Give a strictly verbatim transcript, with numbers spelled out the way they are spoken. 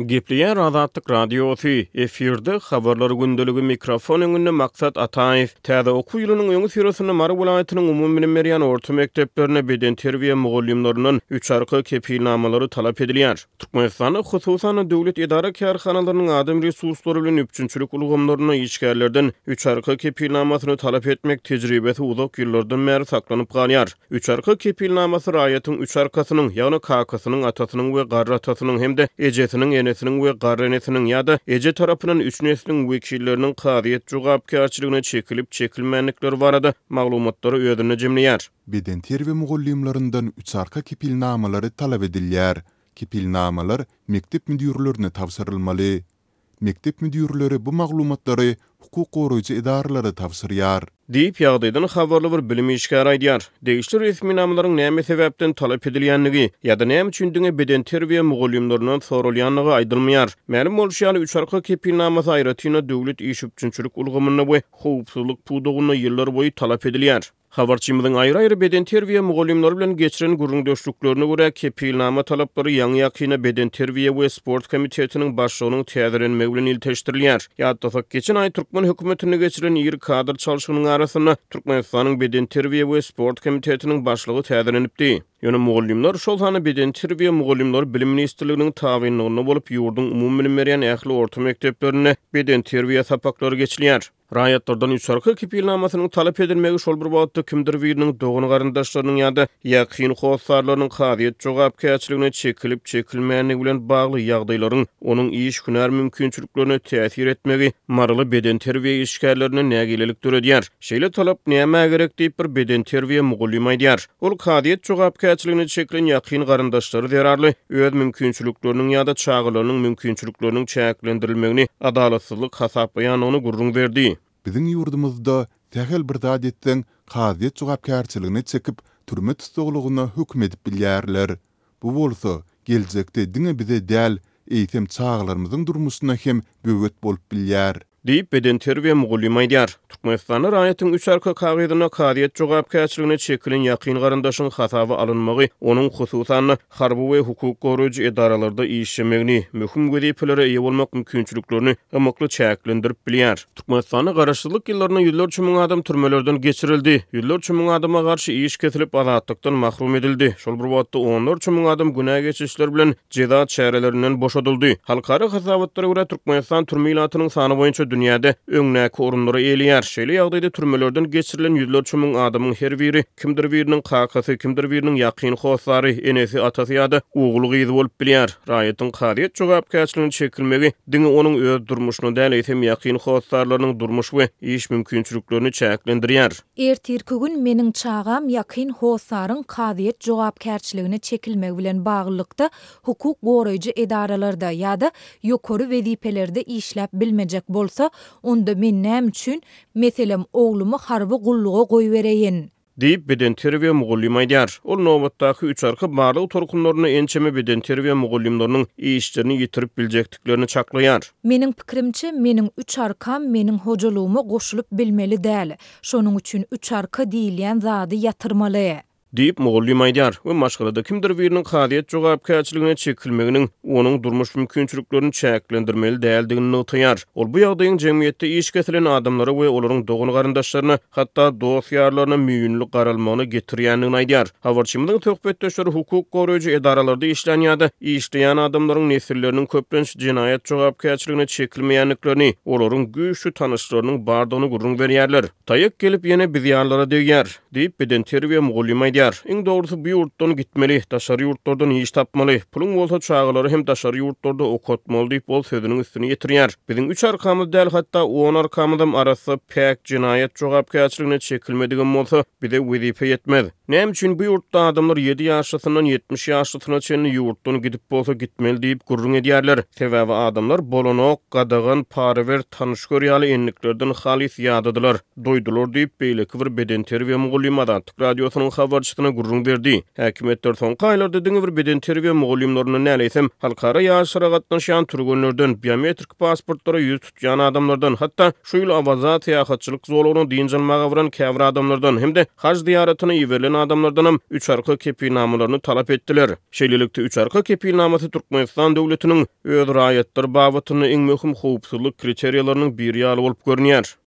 Gepliýär Azatlyk radiosu efirde habarlary gündeligi mikrofon öňünde maksat Ataýew täze okuw ýylynyň öňü süresinde Mara welaýatynyň umumy bilim berýän orta mekdeplerine beden terbiýe mugallimläriniň üç arka kepilnamalary talap edilýär. Türkmenistanyň hususan döwlet idara karhanalarynyň adam resurslary bilen üçünçülük ulgamlaryna işgärlerden üç arka kepilnamasyny talap etmek tejribesi uzak ýyllardan bäri saklanyp galýar. Üç arka kepilnamasy raýatyň üç arkasynyň, ýagny kakasynyň, atasynyň we garry atasynyň hemde ejesiniň enesiniň we garry enesiniň ýa-da eje tarapyndan üç nesliniň wekilleriniň kadyet jogapkärçiligine çekilip çekilmänlikleri barada maglumatlary öýdüne jemleýär. Beden terbiýe mugallimläryndan üç arka kepilnamalary talap edilýär. Kepilnamalar mektep müdürlerine tawsyrylmaly. Mektep müdürleri bu maglumatlary hukuk goraýjy idaralara tawsyrýar. Diýip ýagdaýdan habarly bir bilim işgär aýdýar. Degişli resmi namalaryň näme sebäpden talap edilýänligi ýa-da näme üçin diňe beden terbiýe mugallimläriniň sorulýanlygy aýdylmaýar. Mälim bolşýaly üç arka kepilnamasy aýratyna döwlet iş üçünçülük ulgamyna we howpsuzlyk pudugyna ýyllar boýy talap edilýär. Habarçymyzyň aýry-aýry beden terbiýe mugallimleri bilen geçiren gurrundaşlyklarına görä kepilnama talaplary ýaňy ýakyna beden terbiýe we sport komitetiniň başlygynyň täzelenmegi bilen ilteşdirilýär. Ýa-da geçen aý Türkmen hökümetine geçiren ýyr kadr çalşygynyň arasynda Türkmenistanyň beden terbiýe we sport komitetiniň başlygy täzelenipdi. Ýöne mugallimler şol hany beden terbiýe mugallimleri bilim ministrliginiň tabynlygyna bolup ýurdun umumy bilim berýän ähli orta mekdeplerine beden terbiýe sapaklary geçilýär. Raýatlardan üç arka kepilnamasynyň talap edilmegi şol bir wagtda kimdir biriniň dogany garyndaşlarynyň ýa-da ýakyn howsarlarynyň kadyet jogapkärçiligine çekilip çekilmänligi bilen bagly ýagdaýlaryň onuň iş hünär mümkinçiliklerine täsir etmegi maraly beden terbiýe işgärlerine nägilelik töredýär. Şeýle talap näme gerek diýip bir beden terbiýe mugallim aýdýar. Ol kadyet jogapkärçiligine çekilen ýakyn garyndaşlary zerarly öz mümkinçilikleriniň ýa-da çağılarynyň mümkinçilikleriniň çäklendirilmegini adalatsyzlyk hasaplaýan ony gurrun berdi. Biziň ýurdumyzda tähel bir zat etseň kadyet jogapkärçiligine çekip türme tutuglygyna hükm edip bilýärler. Bu bolsa geljekde diňe bize däl eýtem çağlarymyzyň durmuşyna hem böwet bolup bilýär. Diýip beden terbiýe mugallim aýdýar. Türkmenistanyň raýatyň üç arka kagydyna kadyet jogapkärçiligine çekilen ýakyn garyndaşyň hasaby alynmagy onuň hususan harby we hukuk goraýjy idaralarda işlemegini, möhüm wezifelere eýe bolmak mümkinçiliklerini ymykly çäklendirip bilýär. Türkmenistanyň garaşsyzlyk ýyllaryna ýüzlerçe müň adam türmelerden geçirildi. Ýüzlerçe müň adama garşy iş kesilip azatlykdan mahrum edildi. Şol bir wagtda onlarça müň adam günah geçişler bilen ceza çärelerinden boşadyldy. Halkara hasabatlara görä Türkmenistan türmelatynyň sany boýunça dünýäde öňnäki orunlara eýelýär. Şeýle ýagdaýda türmelerden geçirilen ýüzlerçe müň adamyň her biri kimdir biriniň kakasy, kimdir biriniň ýakyn howsary, enesi, atasy ýa-da ogly gyzy bolup bilýär. Raýatyň kadyet jogapkärçiligine çekilmegi diňe onuň öz durmuşyna däl eýsem ýakyn howsarlarynyň durmuş we iş mümkinçiliklerini çäklendirýär. Ertirki gün meniň çağam ýakyn howsaryň kadyet jogapkärçiligine çekilmegi bilen baglykda hukuk goraýjy idaralarda ýa-da ýokary wezifelerde işläp bilmejek bolsa, onda men näme üçin meselem oglumy harby gulluga goýberýän diýip beden terbiýe mugallim aýdýar. Ol nobatdaky üç arka barlyk torkunlaryna ençeme beden terbiýe mugallimläriniň işlerini ýitirip biljekdiklerini çaklaýar. Meniň pikirimçe meniň üç arkam meniň hojalygyma goşulyp bilmeli däl. Şonuň üçin üç arka diýilýän zady ýatyrmaly diýip mugallim aýdýar. We maşgalada kimdir biriniň kadyet jogapkärçiligine çekilmeginiň onuň durmuş mümkinçiliklerini çäklendirmeli däldigini notaýar. Ol bu ýagdaýyň jemgyýetde iş kesilen adamlara we olaryň dogany garyndaşlaryna hatda dosýarlaryna müýünlük garalmagyny getirýändigini aýdýar. Habarçymyzyň töhbetdeşleri hukuk goraýjy idaralarda işlän ýa-da işleýän adamlaryň nesilleriniň köplenç jinayet jogapkärçiligine çekilmeýänliklerini, olaryň güýçlü tanışlarynyň bardygyny gurrun berýärler. Taýyk gelip ýene biz ýarlara degýär diýip beden terbiýe mugallim aýdýar. Iň dogrusu bu ýurtdan gitmeli, daşary ýurtlardan iş tapmaly. Puluň bolsa çağılary hem daşary ýurtlarda okutmaly diýip bol sözüniň üstüne ýetirýär. Biziň üç arkamyz däl hatda on arkamyzdan arasy pek jinayet jogapkärçiligine çekilmedigen bolsa, bize wezife ýetmez. Näme üçin bu ýurtda adamlar ýedi ýaşlysyndan ýetmiş ýaşlysyna çenli ýurtdan gidip bolsa gitmeli diýip gurrun edýärler. Sebäbi adamlar bolanok, gadagan, parawer, tanyş görýäli enliklerden halis ýadydylar. Doýdular diýip beýleki bir beden terbiýe mugallim Azatlyk radiosynyň habarçy başçysyna gurrun berdi. Häkimetler soňky aýlarda diňe bir beden terbiýe mugallimlerini näleýsem halkara ýaşyra gatnaşan turgunlardan biometrik pasportlara ýüz tutýan adamlardan hatda şu ýyl awazat ýa-hatçylyk zolugyny diňjalmaga bilen käbir adamlardan hemde haj diýaratyny ýiberilen adamlardan hem üç arka kepilnamalaryny talap etdiler. Şeýlelikde üç arka kepilnamasy Türkmenistan döwletiniň öz raýatlar babatyny iň möhüm howpsuzlyk kriteriýalarynyň biri ýaly bolup görünýär.